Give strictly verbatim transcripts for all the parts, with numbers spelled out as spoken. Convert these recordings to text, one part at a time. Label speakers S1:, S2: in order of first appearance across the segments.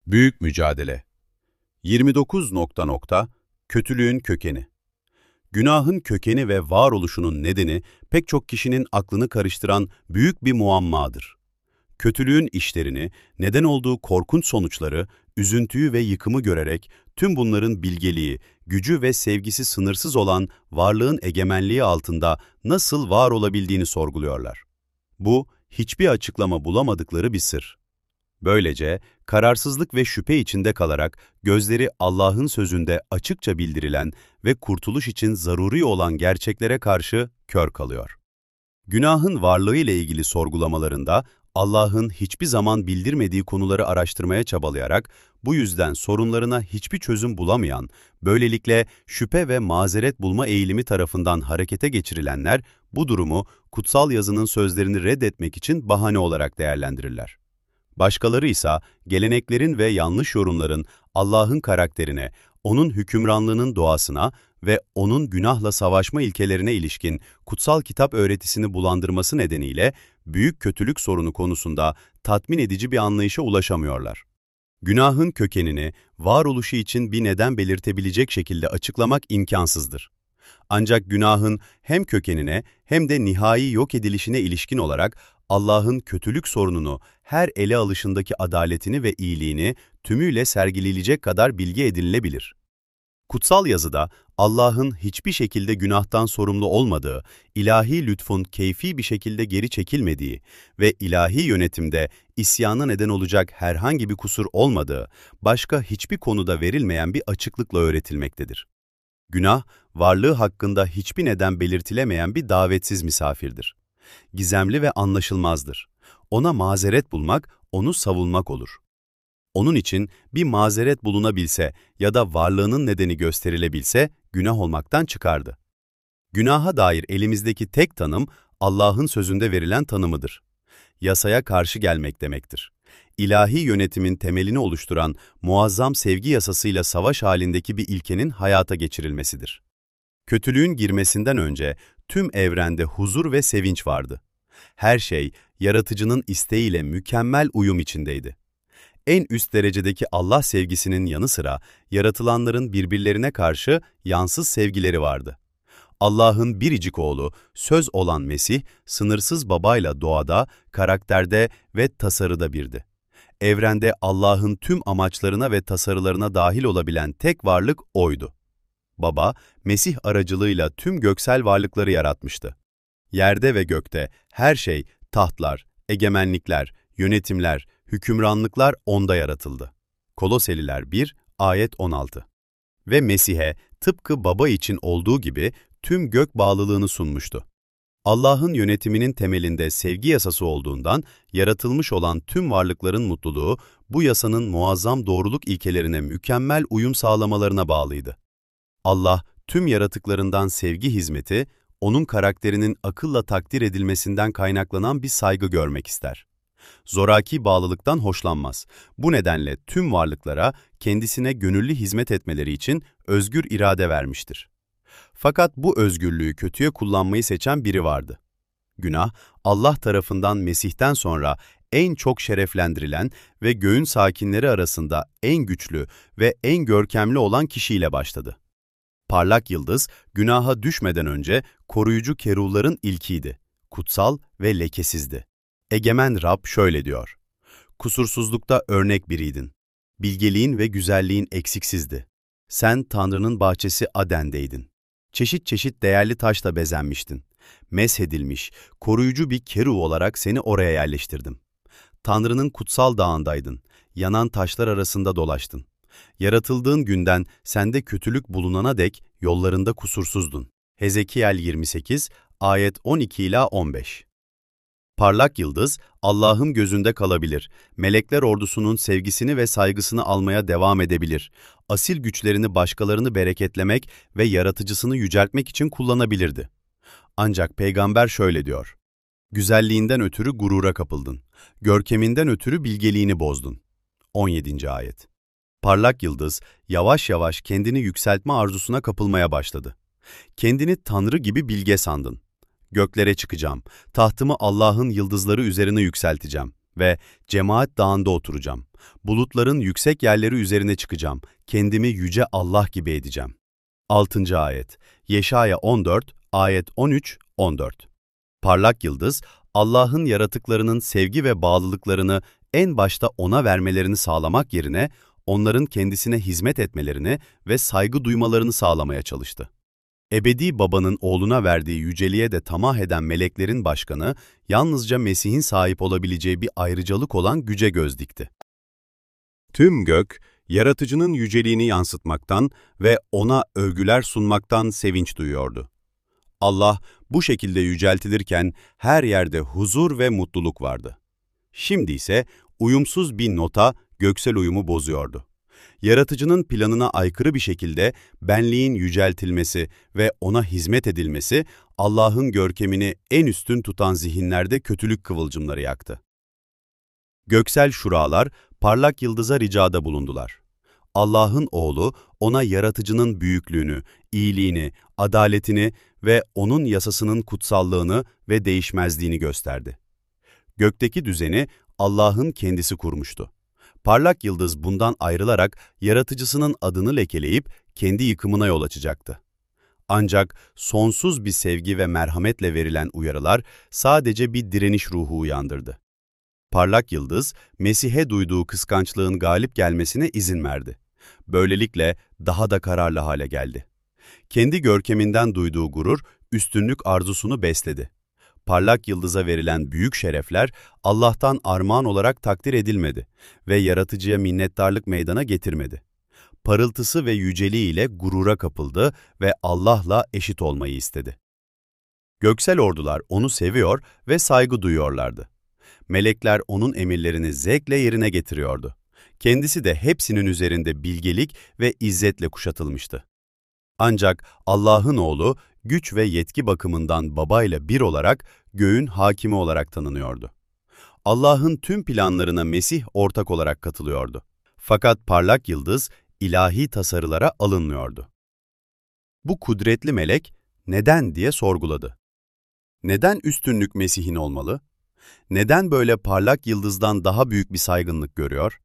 S1: Büyük mücadele. yirmi dokuz nokta nokta Kötülüğün kökeni. Günahın kökeni ve varoluşunun nedeni pek çok kişinin aklını karıştıran büyük bir muammadır. Kötülüğün işlerini, neden olduğu korkunç sonuçları, üzüntüyü ve yıkımı görerek tüm bunların bilgeliği, gücü ve sevgisi sınırsız olan varlığın egemenliği altında nasıl var olabildiğini sorguluyorlar. Bu, hiçbir açıklama bulamadıkları bir sır. Böylece, kararsızlık ve şüphe içinde kalarak gözleri Allah'ın sözünde açıkça bildirilen ve kurtuluş için zaruri olan gerçeklere karşı kör kalıyor. Günahın varlığı ile ilgili sorgulamalarında Allah'ın hiçbir zaman bildirmediği konuları araştırmaya çabalayarak bu yüzden sorunlarına hiçbir çözüm bulamayan, böylelikle şüphe ve mazeret bulma eğilimi tarafından harekete geçirilenler bu durumu kutsal yazının sözlerini reddetmek için bahane olarak değerlendirirler. Başkaları ise geleneklerin ve yanlış yorumların Allah'ın karakterine, O'nun hükümranlığının doğasına ve O'nun günahla savaşma ilkelerine ilişkin kutsal kitap öğretisini bulandırması nedeniyle büyük kötülük sorunu konusunda tatmin edici bir anlayışa ulaşamıyorlar. Günahın kökenini, varoluşu için bir neden belirtebilecek şekilde açıklamak imkansızdır. Ancak günahın hem kökenine hem de nihai yok edilişine ilişkin olarak Allah'ın kötülük sorununu, her ele alışındaki adaletini ve iyiliğini tümüyle sergileyecek kadar bilgi edinilebilir. Kutsal yazıda Allah'ın hiçbir şekilde günahtan sorumlu olmadığı, ilahi lütfun keyfi bir şekilde geri çekilmediği ve ilahi yönetimde isyana neden olacak herhangi bir kusur olmadığı, başka hiçbir konuda verilmeyen bir açıklıkla öğretilmektedir. Günah, varlığı hakkında hiçbir neden belirtilemeyen bir davetsiz misafirdir. Gizemli ve anlaşılmazdır. Ona mazeret bulmak, onu savunmak olur. Onun için bir mazeret bulunabilse ya da varlığının nedeni gösterilebilse günah olmaktan çıkardı. Günaha dair elimizdeki tek tanım Allah'ın sözünde verilen tanımıdır. Yasaya karşı gelmek demektir. İlahi yönetimin temelini oluşturan muazzam sevgi yasasıyla savaş halindeki bir ilkenin hayata geçirilmesidir. Kötülüğün girmesinden önce tüm evrende huzur ve sevinç vardı. Her şey, yaratıcının isteğiyle mükemmel uyum içindeydi. En üst derecedeki Allah sevgisinin yanı sıra, yaratılanların birbirlerine karşı yansız sevgileri vardı. Allah'ın biricik oğlu, söz olan Mesih, sınırsız babayla doğada, karakterde ve tasarıda birdi. Evrende Allah'ın tüm amaçlarına ve tasarılarına dahil olabilen tek varlık O'ydu. Baba, Mesih aracılığıyla tüm göksel varlıkları yaratmıştı. Yerde ve gökte her şey, tahtlar, egemenlikler, yönetimler, hükümranlıklar O'nda yaratıldı. Koloseliler bir, ayet on altı. Ve Mesih'e tıpkı Baba için olduğu gibi tüm gök bağlılığını sunmuştu. Allah'ın yönetiminin temelinde sevgi yasası olduğundan, yaratılmış olan tüm varlıkların mutluluğu, bu yasanın muazzam doğruluk ilkelerine mükemmel uyum sağlamalarına bağlıydı. Allah, tüm yaratıklarından sevgi hizmeti, O'nun karakterinin akılla takdir edilmesinden kaynaklanan bir saygı görmek ister. Zoraki bağlılıktan hoşlanmaz. Bu nedenle tüm varlıklara kendisine gönüllü hizmet etmeleri için özgür irade vermiştir. Fakat bu özgürlüğü kötüye kullanmayı seçen biri vardı. Günah, Allah tarafından Mesih'ten sonra en çok şereflendirilen ve göğün sakinleri arasında en güçlü ve en görkemli olan kişiyle başladı. Parlak yıldız, günaha düşmeden önce koruyucu kerulların ilkiydi, kutsal ve lekesizdi. Egemen Rab şöyle diyor: "Kusursuzlukta örnek biriydin. Bilgeliğin ve güzelliğin eksiksizdi. Sen Tanrı'nın bahçesi Aden'deydin. Çeşit çeşit değerli taşla bezenmiştin. Meshedilmiş, koruyucu bir keruv olarak seni oraya yerleştirdim. Tanrı'nın kutsal dağındaydın. Yanan taşlar arasında dolaştın. Yaratıldığın günden sende kötülük bulunana dek yollarında kusursuzdun." Hezekiel yirmi sekiz, ayet on iki ila on beş. Parlak yıldız, Allah'ın gözünde kalabilir, melekler ordusunun sevgisini ve saygısını almaya devam edebilir, asil güçlerini başkalarını bereketlemek ve yaratıcısını yüceltmek için kullanabilirdi. Ancak peygamber şöyle diyor: "Güzelliğinden ötürü gurura kapıldın, görkeminden ötürü bilgeliğini bozdun." on yedinci ayet. Parlak yıldız, yavaş yavaş kendini yükseltme arzusuna kapılmaya başladı. Kendini Tanrı gibi bilge sandın. "Göklere çıkacağım, tahtımı Allah'ın yıldızları üzerine yükselteceğim ve cemaat dağında oturacağım. Bulutların yüksek yerleri üzerine çıkacağım. Kendimi yüce Allah gibi edeceğim. altıncı ayet. Yeşaya on dört, ayet on üç on dört. Parlak yıldız, Allah'ın yaratıklarının sevgi ve bağlılıklarını en başta O'na vermelerini sağlamak yerine onların kendisine hizmet etmelerini ve saygı duymalarını sağlamaya çalıştı. Ebedi Baba'nın oğluna verdiği yüceliğe de tamah eden meleklerin başkanı, yalnızca Mesih'in sahip olabileceği bir ayrıcalık olan güce göz dikti. Tüm gök, yaratıcının yüceliğini yansıtmaktan ve O'na övgüler sunmaktan sevinç duyuyordu. Allah bu şekilde yüceltilirken her yerde huzur ve mutluluk vardı. Şimdi ise uyumsuz bir nota göksel uyumu bozuyordu. Yaratıcının planına aykırı bir şekilde benliğin yüceltilmesi ve O'na hizmet edilmesi, Allah'ın görkemini en üstün tutan zihinlerde kötülük kıvılcımları yaktı. Göksel şuralar, parlak yıldıza ricada bulundular. Allah'ın oğlu, ona yaratıcının büyüklüğünü, iyiliğini, adaletini ve O'nun yasasının kutsallığını ve değişmezliğini gösterdi. Gökteki düzeni Allah'ın kendisi kurmuştu. Parlak yıldız bundan ayrılarak yaratıcısının adını lekeleyip kendi yıkımına yol açacaktı. Ancak sonsuz bir sevgi ve merhametle verilen uyarılar sadece bir direniş ruhu uyandırdı. Parlak yıldız, Mesih'e duyduğu kıskançlığın galip gelmesine izin verdi. Böylelikle daha da kararlı hale geldi. Kendi görkeminden duyduğu gurur, üstünlük arzusunu besledi. Parlak yıldıza verilen büyük şerefler Allah'tan armağan olarak takdir edilmedi ve yaratıcıya minnettarlık meydana getirmedi. Parıltısı ve yüceliğiyle gurura kapıldı ve Allah'la eşit olmayı istedi. Göksel ordular onu seviyor ve saygı duyuyorlardı. Melekler onun emirlerini zevkle yerine getiriyordu. Kendisi de hepsinin üzerinde bilgelik ve izzetle kuşatılmıştı. Ancak Allah'ın oğlu, güç ve yetki bakımından babayla bir olarak göğün hakimi olarak tanınıyordu. Allah'ın tüm planlarına Mesih ortak olarak katılıyordu. Fakat parlak yıldız ilahi tasarılara alınmıyordu. Bu kudretli melek neden diye sorguladı. Neden üstünlük Mesih'in olmalı? Neden böyle parlak yıldızdan daha büyük bir saygınlık görüyor?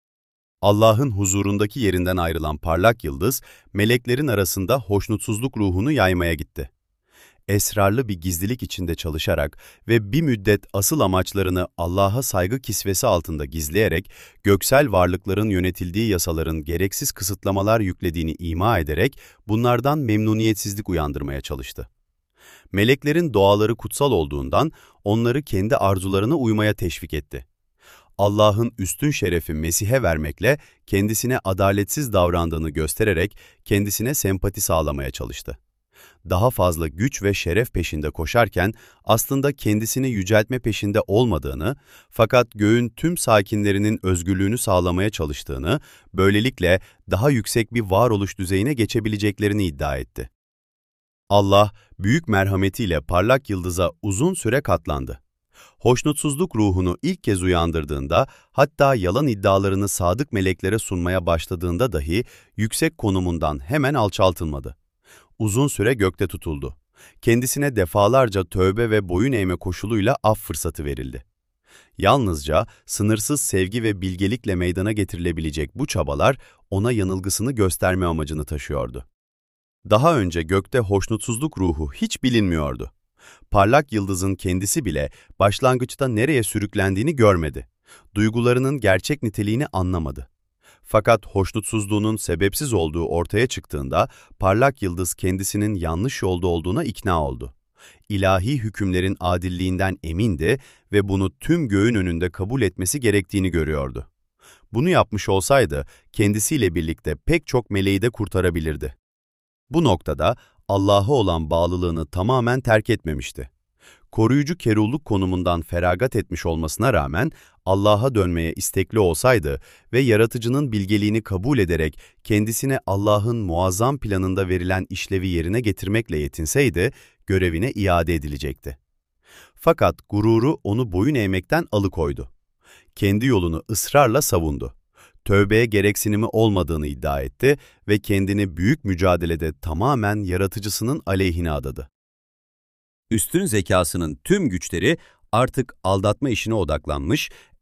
S1: Allah'ın huzurundaki yerinden ayrılan parlak yıldız, meleklerin arasında hoşnutsuzluk ruhunu yaymaya gitti. Esrarlı bir gizlilik içinde çalışarak ve bir müddet asıl amaçlarını Allah'a saygı kisvesi altında gizleyerek, göksel varlıkların yönetildiği yasaların gereksiz kısıtlamalar yüklediğini ima ederek bunlardan memnuniyetsizlik uyandırmaya çalıştı. Meleklerin doğaları kutsal olduğundan onları kendi arzularına uymaya teşvik etti. Allah'ın üstün şerefi Mesih'e vermekle kendisine adaletsiz davrandığını göstererek kendisine sempati sağlamaya çalıştı. Daha fazla güç ve şeref peşinde koşarken aslında kendisini yüceltme peşinde olmadığını, fakat göğün tüm sakinlerinin özgürlüğünü sağlamaya çalıştığını, böylelikle daha yüksek bir varoluş düzeyine geçebileceklerini iddia etti. Allah, büyük merhametiyle parlak yıldıza uzun süre katlandı. Hoşnutsuzluk ruhunu ilk kez uyandırdığında, hatta yalan iddialarını sadık meleklere sunmaya başladığında dahi yüksek konumundan hemen alçaltılmadı. Uzun süre gökte tutuldu. Kendisine defalarca tövbe ve boyun eğme koşuluyla af fırsatı verildi. Yalnızca sınırsız sevgi ve bilgelikle meydana getirilebilecek bu çabalar ona yanılgısını gösterme amacını taşıyordu. Daha önce gökte hoşnutsuzluk ruhu hiç bilinmiyordu. Parlak yıldızın kendisi bile başlangıçta nereye sürüklendiğini görmedi. Duygularının gerçek niteliğini anlamadı. Fakat hoşnutsuzluğunun sebepsiz olduğu ortaya çıktığında parlak yıldız kendisinin yanlış yolda olduğuna ikna oldu. İlahi hükümlerin adilliğinden emindi ve bunu tüm göğün önünde kabul etmesi gerektiğini görüyordu. Bunu yapmış olsaydı kendisiyle birlikte pek çok meleği de kurtarabilirdi. Bu noktada Allah'a olan bağlılığını tamamen terk etmemişti. Koruyucu kerulluk konumundan feragat etmiş olmasına rağmen Allah'a dönmeye istekli olsaydı ve yaratıcının bilgeliğini kabul ederek kendisine Allah'ın muazzam planında verilen işlevi yerine getirmekle yetinseydi, görevine iade edilecekti. Fakat gururu onu boyun eğmekten alıkoydu. Kendi yolunu ısrarla savundu. Tövbeye gereksinimi olmadığını iddia etti ve kendini büyük mücadelede tamamen yaratıcısının aleyhine adadı. Üstün zekasının tüm güçleri artık aldatma işine odaklanmış,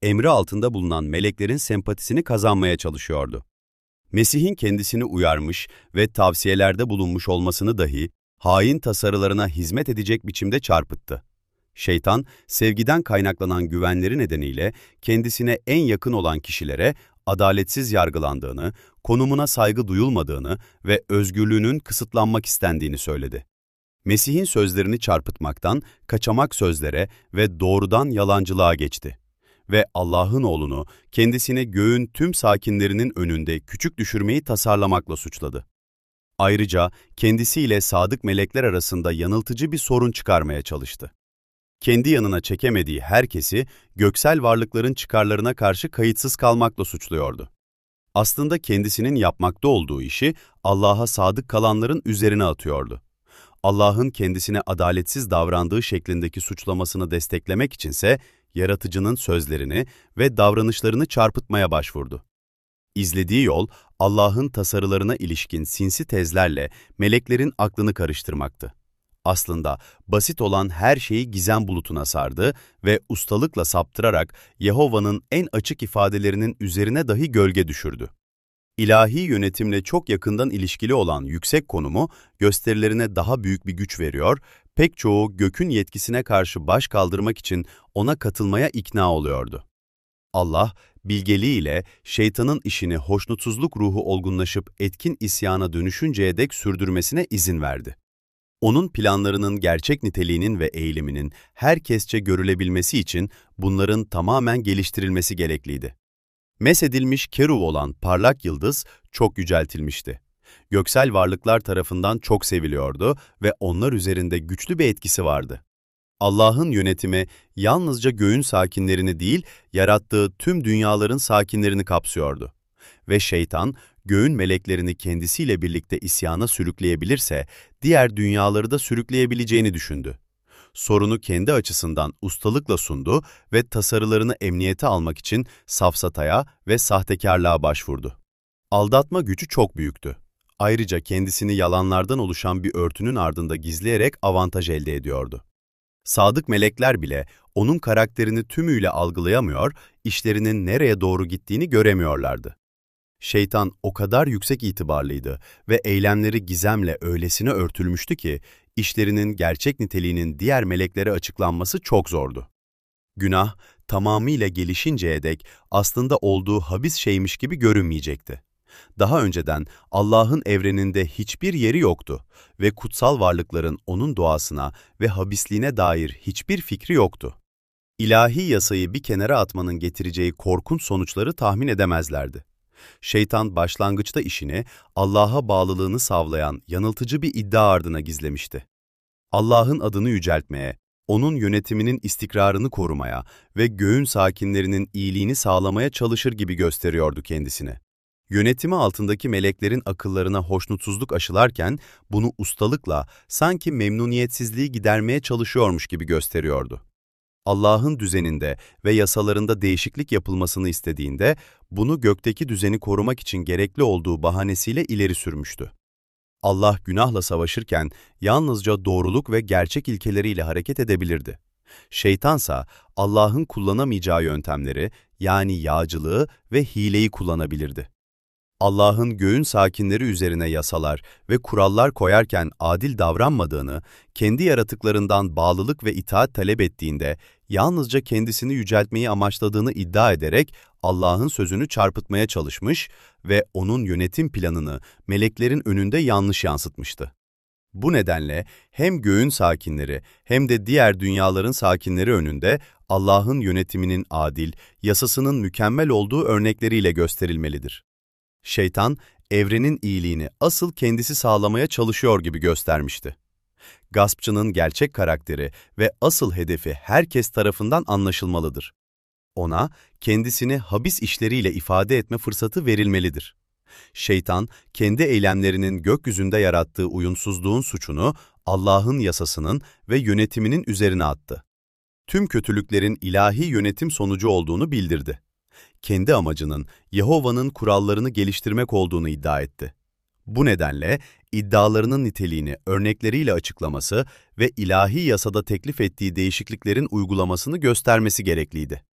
S1: emri altında bulunan meleklerin sempatisini kazanmaya çalışıyordu. Mesih'in kendisini uyarmış ve tavsiyelerde bulunmuş olmasını dahi hain tasarılarına hizmet edecek biçimde çarpıttı. Şeytan, sevgiden kaynaklanan güvenleri nedeniyle kendisine en yakın olan kişilere adaletsiz yargılandığını, konumuna saygı duyulmadığını ve özgürlüğünün kısıtlanmak istendiğini söyledi. Mesih'in sözlerini çarpıtmaktan kaçamak sözlere ve doğrudan yalancılığa geçti. Ve Allah'ın oğlunu kendisini göğün tüm sakinlerinin önünde küçük düşürmeyi tasarlamakla suçladı. Ayrıca kendisiyle sadık melekler arasında yanıltıcı bir sorun çıkarmaya çalıştı. Kendi yanına çekemediği herkesi göksel varlıkların çıkarlarına karşı kayıtsız kalmakla suçluyordu. Aslında kendisinin yapmakta olduğu işi Allah'a sadık kalanların üzerine atıyordu. Allah'ın kendisine adaletsiz davrandığı şeklindeki suçlamasını desteklemek içinse yaratıcının sözlerini ve davranışlarını çarpıtmaya başvurdu. İzlediği yol, Allah'ın tasarılarına ilişkin sinsi tezlerle meleklerin aklını karıştırmaktı. Aslında basit olan her şeyi gizem bulutuna sardı ve ustalıkla saptırarak Yehova'nın en açık ifadelerinin üzerine dahi gölge düşürdü. İlahi yönetimle çok yakından ilişkili olan yüksek konumu gösterilerine daha büyük bir güç veriyor, pek çoğu gökün yetkisine karşı baş kaldırmak için ona katılmaya ikna oluyordu. Allah, bilgeliğiyle şeytanın işini hoşnutsuzluk ruhu olgunlaşıp etkin isyana dönüşünceye dek sürdürmesine izin verdi. Onun planlarının gerçek niteliğinin ve eğiliminin herkesçe görülebilmesi için bunların tamamen geliştirilmesi gerekliydi. Mesedilmiş keruv olan parlak yıldız çok yüceltilmişti. Göksel varlıklar tarafından çok seviliyordu ve onlar üzerinde güçlü bir etkisi vardı. Allah'ın yönetimi yalnızca göğün sakinlerini değil, yarattığı tüm dünyaların sakinlerini kapsıyordu. Ve şeytan, göğün meleklerini kendisiyle birlikte isyana sürükleyebilirse, diğer dünyaları da sürükleyebileceğini düşündü. Sorunu kendi açısından ustalıkla sundu ve tasarılarını emniyete almak için safsataya ve sahtekarlığa başvurdu. Aldatma gücü çok büyüktü. Ayrıca kendisini yalanlardan oluşan bir örtünün ardında gizleyerek avantaj elde ediyordu. Sadık melekler bile onun karakterini tümüyle algılayamıyor, işlerinin nereye doğru gittiğini göremiyorlardı. Şeytan o kadar yüksek itibarlıydı ve eylemleri gizemle öylesine örtülmüştü ki, işlerinin gerçek niteliğinin diğer meleklere açıklanması çok zordu. Günah, tamamıyla gelişinceye dek aslında olduğu habis şeymiş gibi görünmeyecekti. Daha önceden Allah'ın evreninde hiçbir yeri yoktu ve kutsal varlıkların onun doğasına ve habisliğine dair hiçbir fikri yoktu. İlahi yasayı bir kenara atmanın getireceği korkunç sonuçları tahmin edemezlerdi. Şeytan başlangıçta işini Allah'a bağlılığını sağlayan yanıltıcı bir iddia ardına gizlemişti. Allah'ın adını yüceltmeye, onun yönetiminin istikrarını korumaya ve göğün sakinlerinin iyiliğini sağlamaya çalışır gibi gösteriyordu kendisini. Yönetimi altındaki meleklerin akıllarına hoşnutsuzluk aşılarken bunu ustalıkla, sanki memnuniyetsizliği gidermeye çalışıyormuş gibi gösteriyordu. Allah'ın düzeninde ve yasalarında değişiklik yapılmasını istediğinde, bunu gökteki düzeni korumak için gerekli olduğu bahanesiyle ileri sürmüştü. Allah günahla savaşırken yalnızca doğruluk ve gerçek ilkeleriyle hareket edebilirdi. Şeytansa Allah'ın kullanamayacağı yöntemleri, yani yağcılığı ve hileyi kullanabilirdi. Allah'ın göğün sakinleri üzerine yasalar ve kurallar koyarken adil davranmadığını, kendi yaratıklarından bağlılık ve itaat talep ettiğinde yalnızca kendisini yüceltmeyi amaçladığını iddia ederek Allah'ın sözünü çarpıtmaya çalışmış ve onun yönetim planını meleklerin önünde yanlış yansıtmıştı. Bu nedenle hem göğün sakinleri hem de diğer dünyaların sakinleri önünde Allah'ın yönetiminin adil, yasasının mükemmel olduğu örnekleriyle gösterilmelidir. Şeytan, evrenin iyiliğini asıl kendisi sağlamaya çalışıyor gibi göstermişti. Gaspçının gerçek karakteri ve asıl hedefi herkes tarafından anlaşılmalıdır. Ona, kendisini habis işleriyle ifade etme fırsatı verilmelidir. Şeytan, kendi eylemlerinin gökyüzünde yarattığı uyumsuzluğun suçunu Allah'ın yasasının ve yönetiminin üzerine attı. Tüm kötülüklerin ilahi yönetim sonucu olduğunu bildirdi. Kendi amacının Yehova'nın kurallarını geliştirmek olduğunu iddia etti. Bu nedenle iddialarının niteliğini örnekleriyle açıklaması ve ilahi yasada teklif ettiği değişikliklerin uygulamasını göstermesi gerekliydi.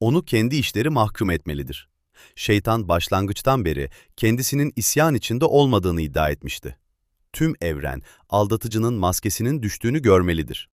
S1: onu kendi işleri mahkum etmelidir. Şeytan başlangıçtan beri kendisinin isyan içinde olmadığını iddia etmişti. Tüm evren, aldatıcının maskesinin düştüğünü görmelidir.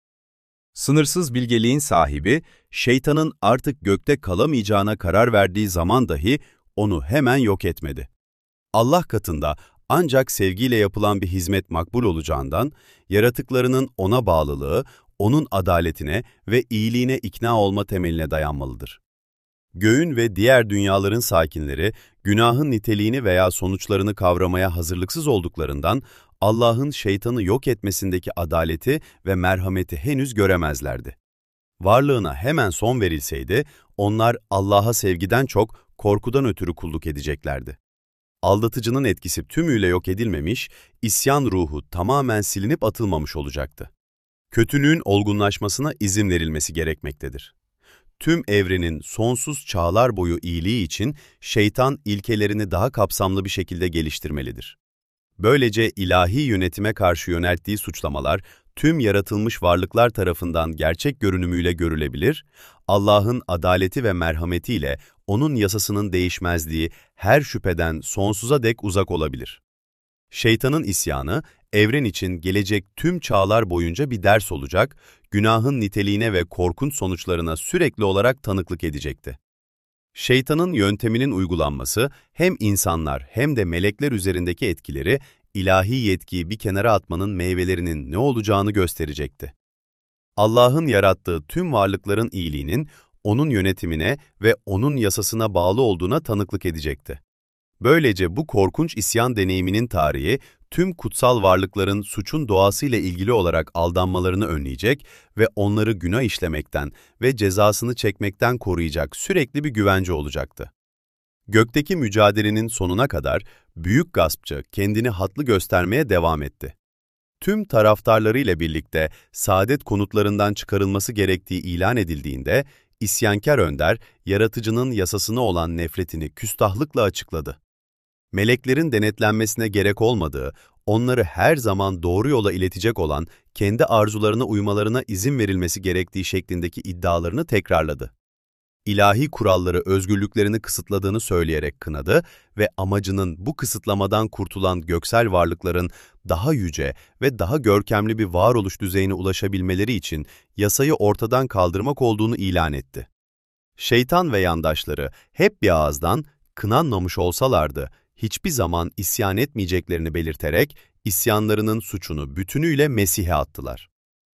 S1: Sınırsız bilgeliğin sahibi, şeytanın artık gökte kalamayacağına karar verdiği zaman dahi onu hemen yok etmedi. Allah katında ancak sevgiyle yapılan bir hizmet makbul olacağından, yaratıklarının ona bağlılığı, onun adaletine ve iyiliğine ikna olma temeline dayanmalıdır. Göğün ve diğer dünyaların sakinleri, günahın niteliğini veya sonuçlarını kavramaya hazırlıksız olduklarından, Allah'ın şeytanı yok etmesindeki adaleti ve merhameti henüz göremezlerdi. Varlığına hemen son verilseydi, onlar Allah'a sevgiden çok korkudan ötürü kulluk edeceklerdi. Aldatıcının etkisi tümüyle yok edilmemiş, isyan ruhu tamamen silinip atılmamış olacaktı. Kötülüğün olgunlaşmasına izin verilmesi gerekmektedir. Tüm evrenin sonsuz çağlar boyu iyiliği için şeytan ilkelerini daha kapsamlı bir şekilde geliştirmelidir. Böylece ilahi yönetime karşı yönelttiği suçlamalar tüm yaratılmış varlıklar tarafından gerçek görünümüyle görülebilir, Allah'ın adaleti ve merhametiyle onun yasasının değişmezliği her şüpheden sonsuza dek uzak olabilir. Şeytanın isyanı, evren için gelecek tüm çağlar boyunca bir ders olacak, günahın niteliğine ve korkunç sonuçlarına sürekli olarak tanıklık edecekti. Şeytanın yönteminin uygulanması hem insanlar hem de melekler üzerindeki etkileri, ilahi yetkiyi bir kenara atmanın meyvelerinin ne olacağını gösterecekti. Allah'ın yarattığı tüm varlıkların iyiliğinin, onun yönetimine ve onun yasasına bağlı olduğuna tanıklık edecekti. Böylece bu korkunç isyan deneyiminin tarihi, tüm kutsal varlıkların suçun doğasıyla ilgili olarak aldanmalarını önleyecek ve onları günah işlemekten ve cezasını çekmekten koruyacak sürekli bir güvence olacaktı. Gökteki mücadelenin sonuna kadar büyük gaspçı kendini haklı göstermeye devam etti. Tüm taraftarlarıyla birlikte saadet konutlarından çıkarılması gerektiği ilan edildiğinde, isyankar önder, yaratıcının yasasına olan nefretini küstahlıkla açıkladı. Meleklerin denetlenmesine gerek olmadığı, onları her zaman doğru yola iletecek olan, kendi arzularına uymalarına izin verilmesi gerektiği şeklindeki iddialarını tekrarladı. İlahi kuralları özgürlüklerini kısıtladığını söyleyerek kınadı ve amacının bu kısıtlamadan kurtulan göksel varlıkların daha yüce ve daha görkemli bir varoluş düzeyine ulaşabilmeleri için yasayı ortadan kaldırmak olduğunu ilan etti. Şeytan ve yandaşları hep bir ağızdan kınanmamış olsalardı, hiçbir zaman isyan etmeyeceklerini belirterek isyanlarının suçunu bütünüyle Mesih'e attılar.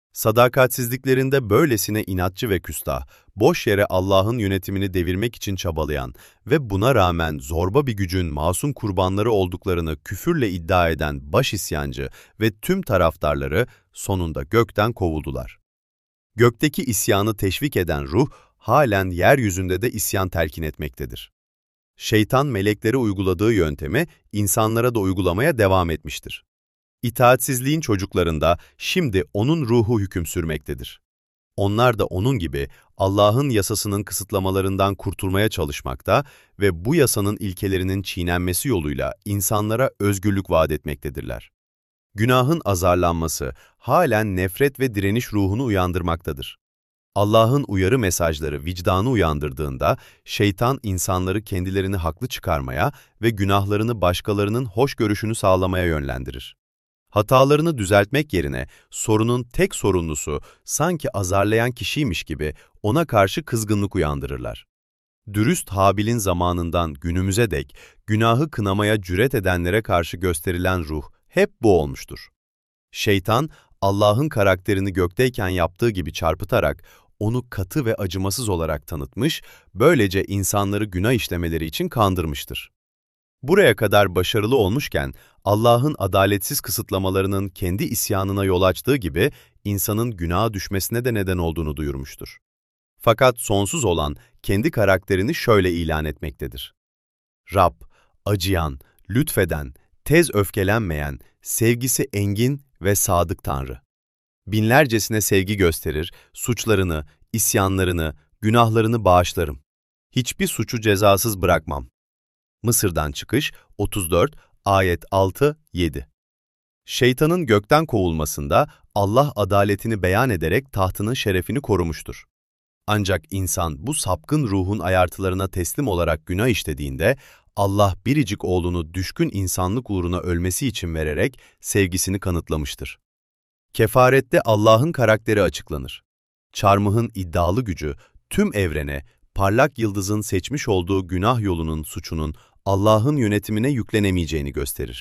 S1: Sadakatsizliklerinde böylesine inatçı ve küstah, boş yere Allah'ın yönetimini devirmek için çabalayan ve buna rağmen zorba bir gücün masum kurbanları olduklarını küfürle iddia eden baş isyancı ve tüm taraftarları sonunda gökten kovuldular. Gökteki isyanı teşvik eden ruh, halen yeryüzünde de isyan telkin etmektedir. Şeytan meleklere uyguladığı yöntemi insanlara da uygulamaya devam etmiştir. İtaatsizliğin çocuklarında şimdi onun ruhu hüküm sürmektedir. Onlar da onun gibi Allah'ın yasasının kısıtlamalarından kurtulmaya çalışmakta ve bu yasanın ilkelerinin çiğnenmesi yoluyla insanlara özgürlük vaat etmektedirler. Günahın azarlanması halen nefret ve direniş ruhunu uyandırmaktadır. Allah'ın uyarı mesajları vicdanı uyandırdığında, şeytan insanları kendilerini haklı çıkarmaya ve günahlarını başkalarının hoşgörüşünü sağlamaya yönlendirir. Hatalarını düzeltmek yerine sorunun tek sorumlusu sanki azarlayan kişiymiş gibi ona karşı kızgınlık uyandırırlar. Dürüst Habil'in zamanından günümüze dek günahı kınamaya cüret edenlere karşı gösterilen ruh hep bu olmuştur. Şeytan, Allah'ın karakterini gökteyken yaptığı gibi çarpıtarak onu katı ve acımasız olarak tanıtmış, böylece insanları günah işlemeleri için kandırmıştır. Buraya kadar başarılı olmuşken, Allah'ın adaletsiz kısıtlamalarının kendi isyanına yol açtığı gibi, insanın günaha düşmesine de neden olduğunu duyurmuştur. Fakat sonsuz olan, kendi karakterini şöyle ilan etmektedir. Rab, acıyan, lütfeden, tez öfkelenmeyen, sevgisi engin ve sadık Tanrı. Binlercesine sevgi gösterir, suçlarını, isyanlarını, günahlarını bağışlarım. Hiçbir suçu cezasız bırakmam. Mısır'dan çıkış otuz dört, ayet altı yedi. Şeytanın gökten kovulmasında Allah adaletini beyan ederek tahtının şerefini korumuştur. Ancak insan bu sapkın ruhun ayartılarına teslim olarak günah işlediğinde, Allah biricik oğlunu düşkün insanlık uğruna ölmesi için vererek sevgisini kanıtlamıştır. Kefarette Allah'ın karakteri açıklanır. Çarmıhın iddialı gücü tüm evrene, parlak yıldızın seçmiş olduğu günah yolunun suçunun Allah'ın yönetimine yüklenemeyeceğini gösterir.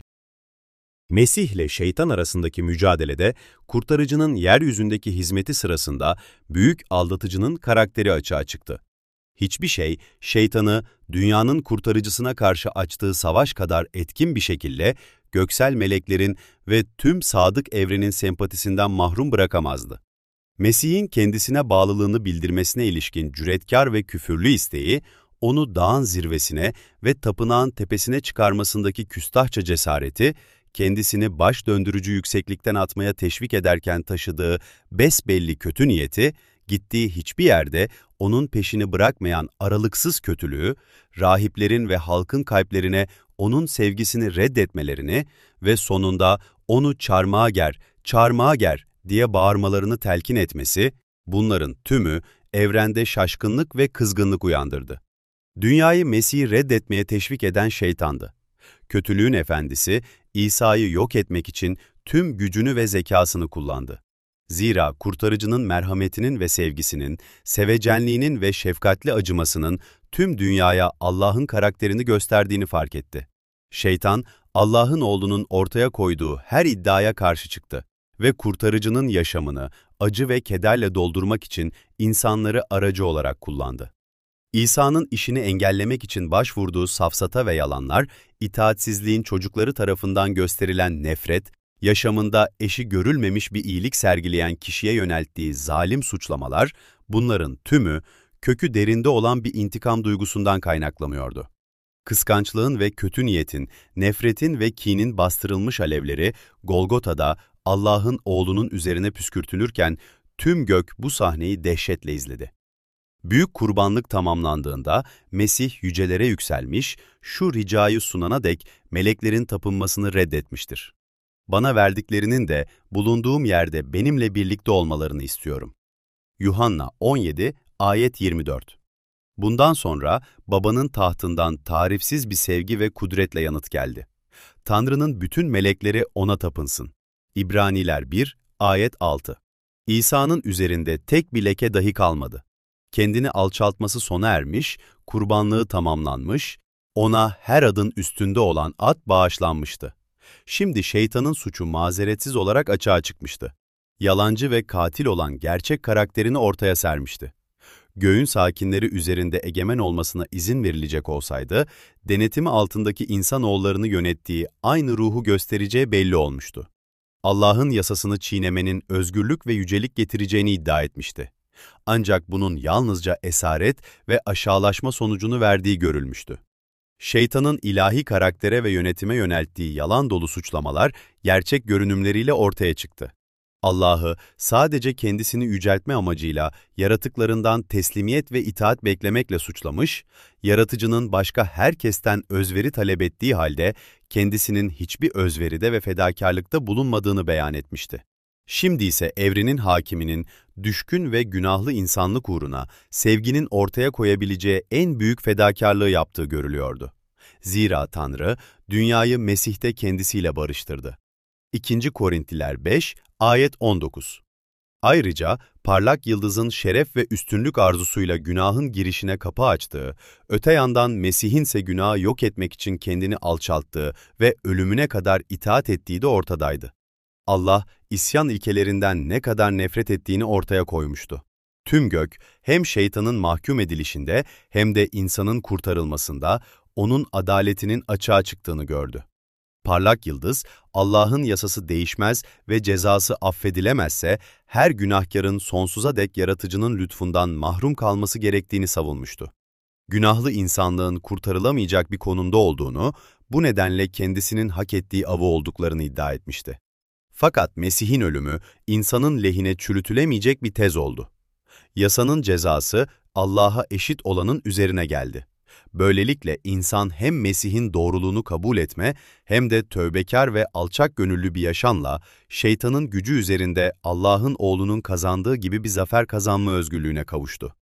S1: Mesih ile şeytan arasındaki mücadelede kurtarıcının yeryüzündeki hizmeti sırasında büyük aldatıcının karakteri açığa çıktı. Hiçbir şey şeytanı dünyanın kurtarıcısına karşı açtığı savaş kadar etkin bir şekilde göksel meleklerin ve tüm sadık evrenin sempatisinden mahrum bırakamazdı. Mesih'in kendisine bağlılığını bildirmesine ilişkin cüretkar ve küfürlü isteği, onu dağın zirvesine ve tapınağın tepesine çıkarmasındaki küstahça cesareti, kendisini baş döndürücü yükseklikten atmaya teşvik ederken taşıdığı besbelli kötü niyeti, gittiği hiçbir yerde onun peşini bırakmayan aralıksız kötülüğü, rahiplerin ve halkın kalplerine onun sevgisini reddetmelerini ve sonunda onu çarmıha ger, çarmıha ger diye bağırmalarını telkin etmesi, bunların tümü evrende şaşkınlık ve kızgınlık uyandırdı. Dünyayı Mesih'i reddetmeye teşvik eden şeytandı. Kötülüğün efendisi, İsa'yı yok etmek için tüm gücünü ve zekasını kullandı. Zira kurtarıcının merhametinin ve sevgisinin, sevecenliğinin ve şefkatli acımasının tüm dünyaya Allah'ın karakterini gösterdiğini fark etti. Şeytan, Allah'ın oğlunun ortaya koyduğu her iddiaya karşı çıktı ve kurtarıcının yaşamını acı ve kederle doldurmak için insanları aracı olarak kullandı. İsa'nın işini engellemek için başvurduğu safsata ve yalanlar, itaatsizliğin çocukları tarafından gösterilen nefret, yaşamında eşi görülmemiş bir iyilik sergileyen kişiye yönelttiği zalim suçlamalar, bunların tümü kökü derinde olan bir intikam duygusundan kaynaklanıyordu. Kıskançlığın ve kötü niyetin, nefretin ve kinin bastırılmış alevleri Golgota'da Allah'ın oğlunun üzerine püskürtülürken tüm gök bu sahneyi dehşetle izledi. Büyük kurbanlık tamamlandığında Mesih yücelere yükselmiş, şu ricayı sunana dek meleklerin tapınmasını reddetmiştir. Bana verdiklerinin de bulunduğum yerde benimle birlikte olmalarını istiyorum. Yuhanna on yedi, ayet yirmi dört. Bundan sonra babanın tahtından tarifsiz bir sevgi ve kudretle yanıt geldi. Tanrı'nın bütün melekleri ona tapınsın. İbraniler bir, ayet altı. İsa'nın üzerinde tek bir leke dahi kalmadı. Kendini alçaltması sona ermiş, kurbanlığı tamamlanmış, ona her adın üstünde olan ad bağışlanmıştı. Şimdi şeytanın suçu mazeretsiz olarak açığa çıkmıştı. Yalancı ve katil olan gerçek karakterini ortaya sermişti. Göğün sakinleri üzerinde egemen olmasına izin verilecek olsaydı, denetimi altındaki insanoğullarını yönettiği aynı ruhu göstereceği belli olmuştu. Allah'ın yasasını çiğnemenin özgürlük ve yücelik getireceğini iddia etmişti. Ancak bunun yalnızca esaret ve aşağılaşma sonucunu verdiği görülmüştü. Şeytanın ilahi karaktere ve yönetime yönelttiği yalan dolu suçlamalar gerçek görünümleriyle ortaya çıktı. Allah'ı sadece kendisini yüceltme amacıyla yaratıklarından teslimiyet ve itaat beklemekle suçlamış, yaratıcının başka herkesten özveri talep ettiği halde kendisinin hiçbir özveride ve fedakarlıkta bulunmadığını beyan etmişti. Şimdi ise evrenin hakiminin düşkün ve günahlı insanlık uğruna sevginin ortaya koyabileceği en büyük fedakarlığı yaptığı görülüyordu. Zira Tanrı dünyayı Mesih'te kendisiyle barıştırdı. İkinci Korintliler beş, ayet on dokuz. Ayrıca parlak yıldızın şeref ve üstünlük arzusuyla günahın girişine kapı açtığı, öte yandan Mesih'in ise günahı yok etmek için kendini alçalttığı ve ölümüne kadar itaat ettiği de ortadaydı. Allah, isyan ilkelerinden ne kadar nefret ettiğini ortaya koymuştu. Tüm gök, hem şeytanın mahkum edilişinde hem de insanın kurtarılmasında onun adaletinin açığa çıktığını gördü. Parlak yıldız, Allah'ın yasası değişmez ve cezası affedilemezse her günahkarın sonsuza dek yaratıcının lütfundan mahrum kalması gerektiğini savunmuştu. Günahlı insanlığın kurtarılamayacak bir konumda olduğunu, bu nedenle kendisinin hak ettiği avı olduklarını iddia etmişti. Fakat Mesih'in ölümü insanın lehine çürütülemeyecek bir tez oldu. Yasanın cezası Allah'a eşit olanın üzerine geldi. Böylelikle insan hem Mesih'in doğruluğunu kabul etme hem de tövbekar ve alçak gönüllü bir yaşamla şeytanın gücü üzerinde Allah'ın oğlunun kazandığı gibi bir zafer kazanma özgürlüğüne kavuştu.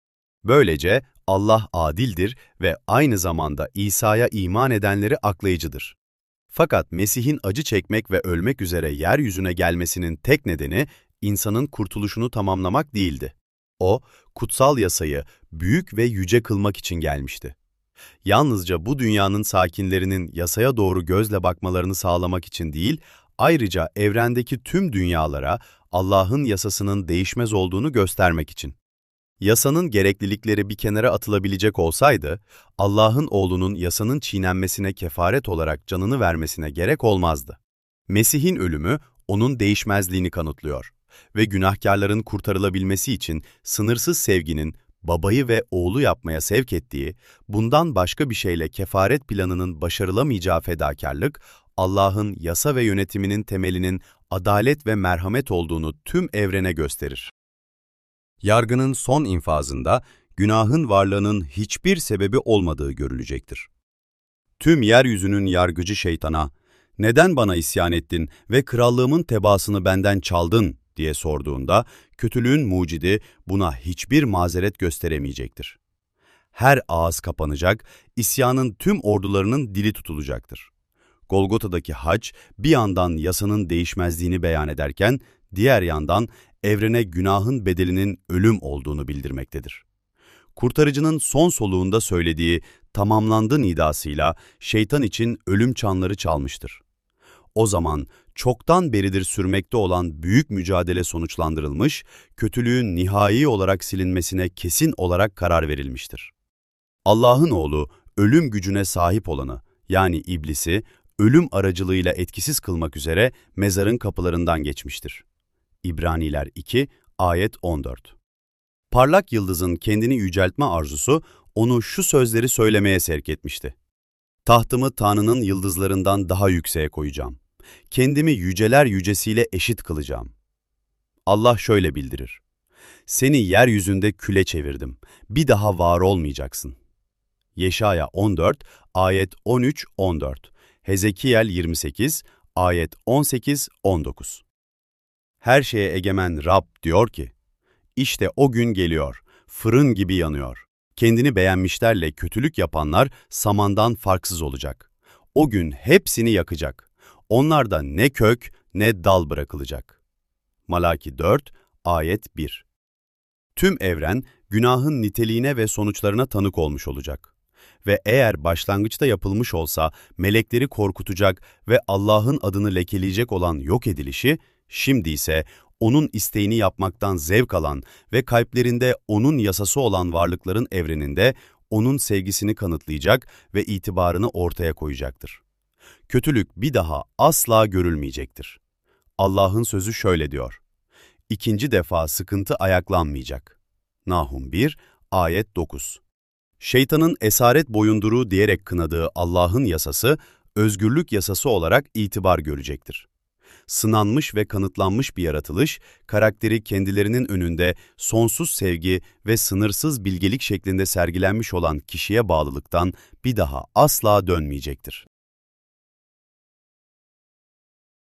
S1: Böylece Allah adildir ve aynı zamanda İsa'ya iman edenleri aklayıcıdır. Fakat Mesih'in acı çekmek ve ölmek üzere yeryüzüne gelmesinin tek nedeni insanın kurtuluşunu tamamlamak değildi. O, kutsal yasayı büyük ve yüce kılmak için gelmişti. Yalnızca bu dünyanın sakinlerinin yasaya doğru gözle bakmalarını sağlamak için değil, ayrıca evrendeki tüm dünyalara Allah'ın yasasının değişmez olduğunu göstermek için. Yasanın gereklilikleri bir kenara atılabilecek olsaydı, Allah'ın oğlunun yasanın çiğnenmesine kefaret olarak canını vermesine gerek olmazdı. Mesih'in ölümü onun değişmezliğini kanıtlıyor ve günahkarların kurtarılabilmesi için sınırsız sevginin babayı ve oğlu yapmaya sevk ettiği, bundan başka bir şeyle kefaret planının başarılamayacağı fedakarlık, Allah'ın yasa ve yönetiminin temelinin adalet ve merhamet olduğunu tüm evrene gösterir. Yargının son infazında günahın varlığının hiçbir sebebi olmadığı görülecektir. Tüm yeryüzünün yargıcı şeytana, "Neden bana isyan ettin ve krallığımın tebaasını benden çaldın?" diye sorduğunda, kötülüğün mucidi buna hiçbir mazeret gösteremeyecektir. Her ağız kapanacak, isyanın tüm ordularının dili tutulacaktır. Golgota'daki hac bir yandan yasanın değişmezliğini beyan ederken, diğer yandan evrene günahın bedelinin ölüm olduğunu bildirmektedir. Kurtarıcının son soluğunda söylediği "tamamlandı" nidasıyla şeytan için ölüm çanları çalmıştır. O zaman çoktan beridir sürmekte olan büyük mücadele sonuçlandırılmış, kötülüğün nihai olarak silinmesine kesin olarak karar verilmiştir. Allah'ın oğlu ölüm gücüne sahip olanı, yani iblisi, ölüm aracılığıyla etkisiz kılmak üzere mezarın kapılarından geçmiştir. İbraniler iki, ayet on dört. Parlak yıldızın kendini yüceltme arzusu onu şu sözleri söylemeye sevk etmişti. "Tahtımı Tanrı'nın yıldızlarından daha yükseğe koyacağım. Kendimi yüceler yücesiyle eşit kılacağım." Allah şöyle bildirir: "Seni yeryüzünde küle çevirdim. Bir daha var olmayacaksın." Yeşaya on dört, ayet on üç on dört. Hezekiel yirmi sekiz, ayet on sekiz on dokuz. Her şeye egemen Rab diyor ki, "İşte o gün geliyor, fırın gibi yanıyor. Kendini beğenmişlerle kötülük yapanlar samandan farksız olacak. O gün hepsini yakacak. Onlarda ne kök ne dal bırakılacak." Malaki dört, ayet bir. Tüm evren günahın niteliğine ve sonuçlarına tanık olmuş olacak. Ve eğer başlangıçta yapılmış olsa melekleri korkutacak ve Allah'ın adını lekeleyecek olan yok edilişi, şimdi ise onun isteğini yapmaktan zevk alan ve kalplerinde onun yasası olan varlıkların evreninde onun sevgisini kanıtlayacak ve itibarını ortaya koyacaktır. Kötülük bir daha asla görülmeyecektir. Allah'ın sözü şöyle diyor: "İkinci defa sıkıntı ayaklanmayacak." Nahum bir, ayet dokuz. Şeytanın esaret boyunduruğu diyerek kınadığı Allah'ın yasası, özgürlük yasası olarak itibar görecektir. Sınanmış ve kanıtlanmış bir yaratılış, karakteri kendilerinin önünde sonsuz sevgi ve sınırsız bilgelik şeklinde sergilenmiş olan kişiye bağlılıktan bir daha asla dönmeyecektir.